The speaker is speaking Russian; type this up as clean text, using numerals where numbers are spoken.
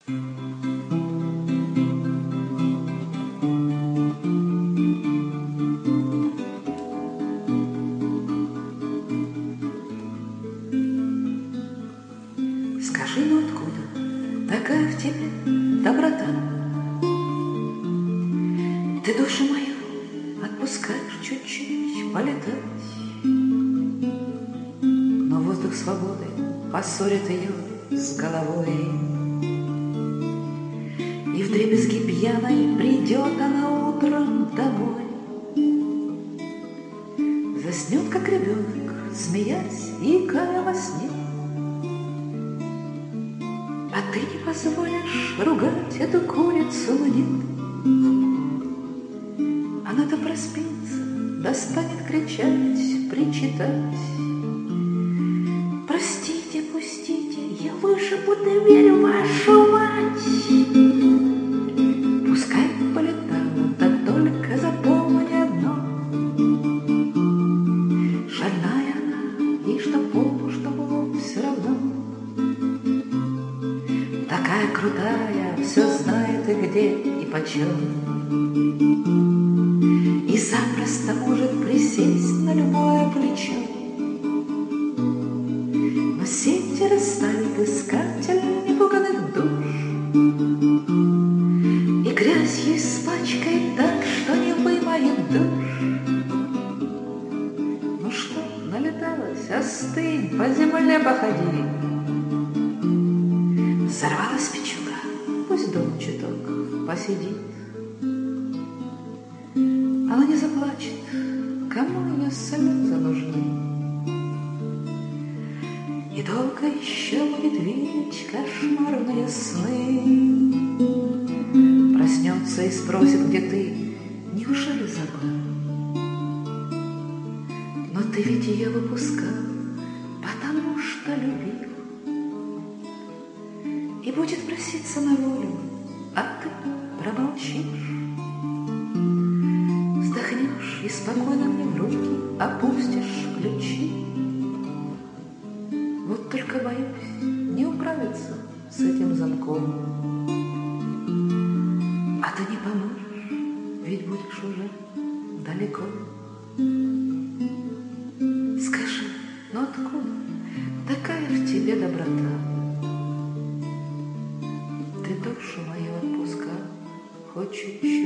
Скажи, ну откуда такая в тебе доброта? Ты душу мою отпускаешь чуть-чуть полетать, но воздух свободы поссорит ее с головой, и вдребезги пьяной придет она утром домой. Заснет, как ребенок, смеясь и икая во сне, а ты не позволишь ругать эту курицу мне. Она-то проспится, достанет кричать, причитать: простите, пустите, я вышибу дверь, вашу мать. Пускай полетала, да только запомни одно: шальная она, и что полу, что в лоб все равно. Такая крутая, все знает и где, и почем, и запросто может присесть на любое плечо. Но сети расставит искатель непуганных душ, и грязью испачкает так, что не вымоет душ. Ну что, налеталась, остынь, по земле походи. Взорвалась печуга, пусть дома чуток посидит. Она не заплачет, кому ее слезы нужны, и долго еще будет видеть кошмарные сны. Проснется и спросит, где ты, неужели забыл? Но ты ведь ее выпускал, потому что любил. И будет проситься на волю, а ты промолчишь. Вздохнешь и спокойно мне в руки опустишь ключи. Вот только боюсь не управиться с этим замком. А ты не поможешь, ведь будешь уже далеко. Скажи, ну откуда такая в тебе доброта? Ты душу мою отпускал хоть чуть-чуть.